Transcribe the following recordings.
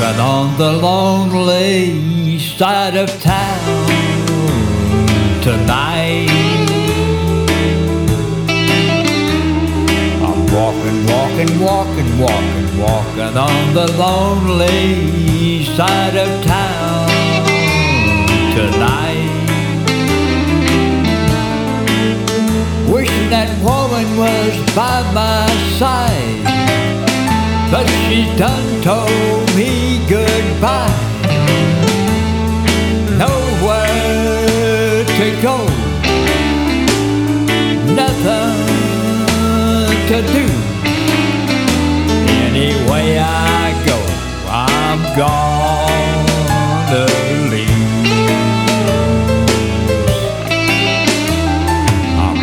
walking on the lonely side of town tonight. I'm walking on the lonely side of town tonight. Wishing that woman was by my side, but she's done told me goodbye. Nowhere to go, nothing to do. Anyway I go, I'm gonna lose. I'm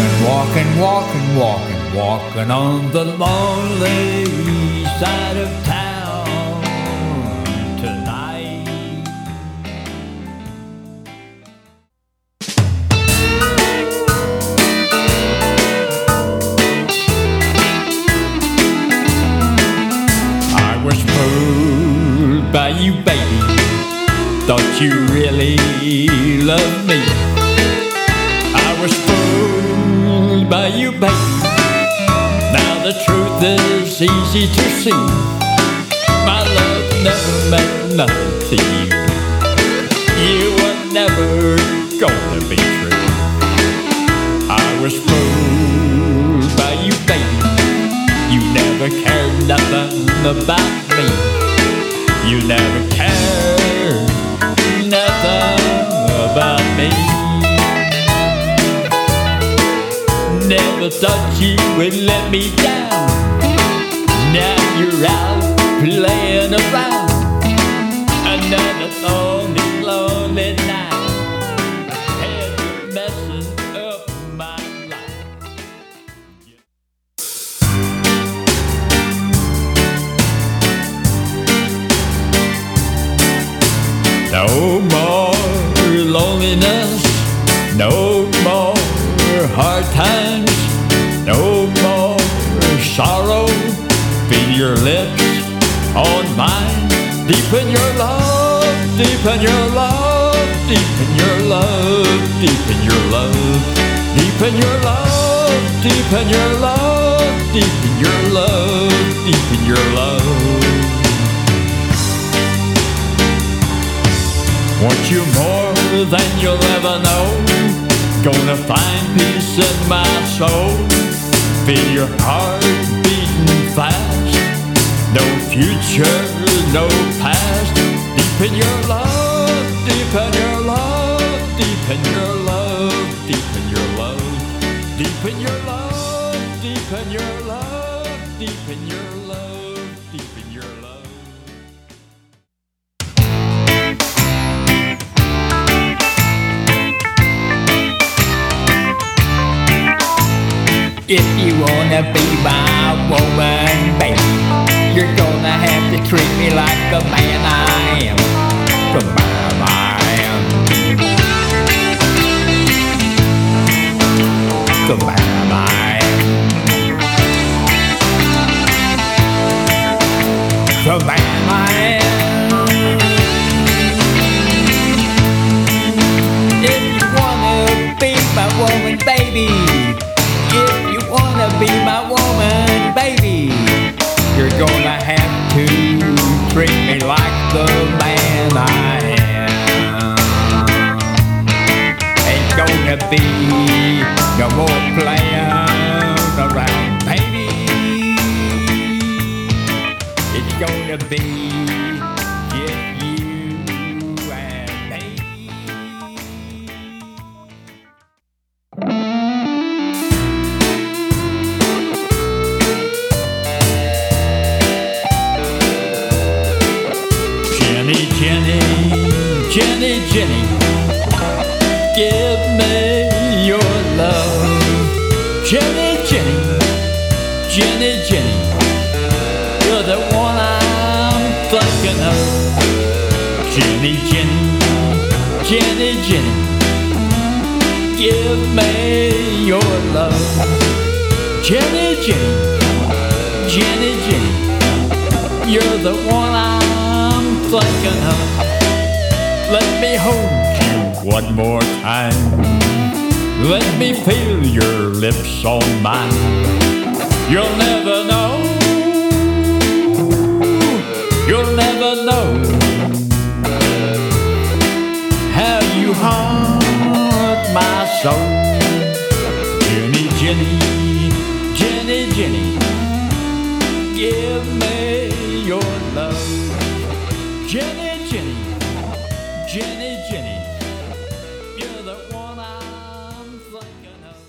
walking on the lonely side of town tonight. I was fooled by you, baby. Thought you really loved me. I was fooled by you, baby. Now the truth is easy to see. My love never meant nothing to you. You were never gonna be true. I was fooled by you, baby. You never cared nothing about me. You never cared nothing about me. Never thought you would let me down. Now you're out playing around. Another lonely, lonely night. And you're messing up my life. No more loneliness. No more hard times, no more sorrow. Feel your lips on mine. Deep in your love, deep in your love, deep in your love, deep in your love, deep in your love, deep in your love, deep in your love, deep in your love. Want you more than you'll ever know. Gonna find peace in my soul. Feel your heart beating fast. No future, no past. Deep in your love, deep in your love, deep in your love, deep in your love, deep in your love, deep in your love, deep in your love, deep in your love. If you wanna be my woman, baby, you're gonna have to treat me like the man I am. The man I am. The man I am. The man I am. If you wanna be my woman, baby, if you wanna be my woman, baby, you're gonna have to treat me like the man I am. Ain't gonna be no more playing around, baby. It's gonna be just you and me. Jenny, Jenny, give me your love. Jenny, Jenny, Jenny, Jenny, you're the one I'm thinking of. Jenny, Jenny, Jenny, Jenny, give me your love. Jenny, Jenny, Jenny, Jenny, you're the one I'm thinking of. Let me hold you one more time. Let me feel your lips on mine. You'll never know. You'll never know how you haunt my soul. Jenny, Jenny, Jenny, Jenny, give me your love. Jenny, Jenny, Jenny, Jenny, you're the one I'm thinking of.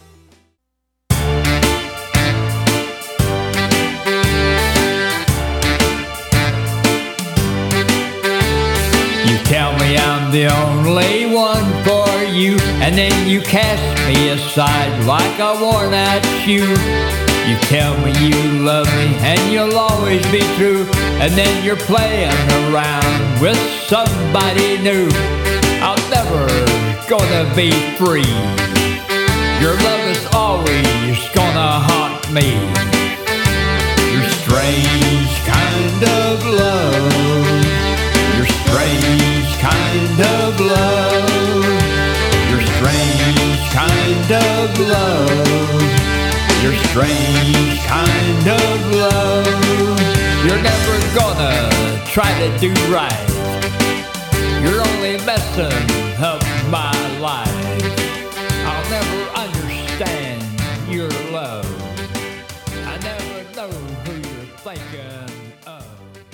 You tell me I'm the only one for you, and then you cast me aside like a worn out shoe. You tell me you love me and you'll always be true, and then you're playing around with somebody new. I'm never gonna be free. Your love is always gonna haunt me. Your strange kind of love. Your strange kind of love. Your strange kind of love. Your strange kind of love. You're never gonna try to do right. You're only messing up my life. I'll never understand your love. I never know who you're thinking of.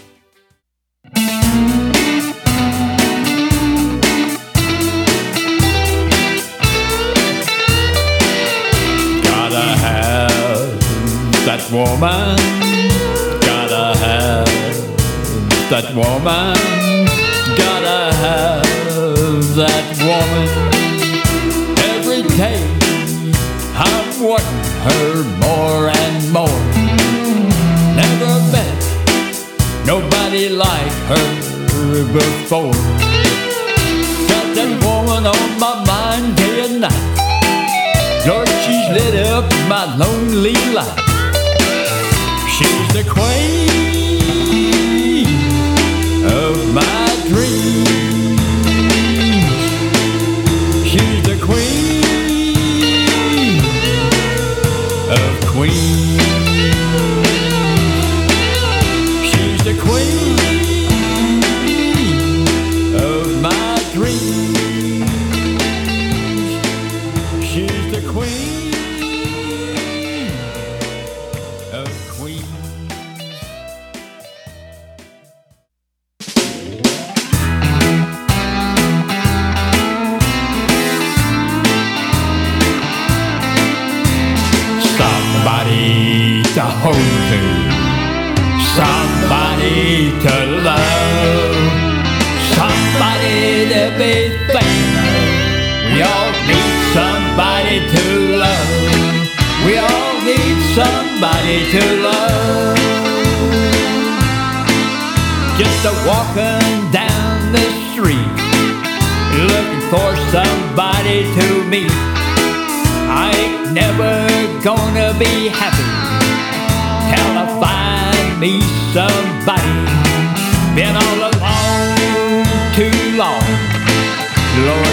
Gotta have that woman. Gotta have that woman. Gotta have that woman. Every day I'm wanting her more and more. Never met nobody like her before. Got that woman on my mind day and night. Lord, she's lit up my lonely life. She's the queen of my dreams. She's the queen of queens. She's the queen of my dreams. She's the queen of queens. Somebody to hold to, somebody to love, somebody to be thinking of. We all need somebody to love. We all need somebody to love. Just a walking down the street, looking for somebody to meet. I ain't never gonna be happy till I find me somebody. Been all alone too long. Lord,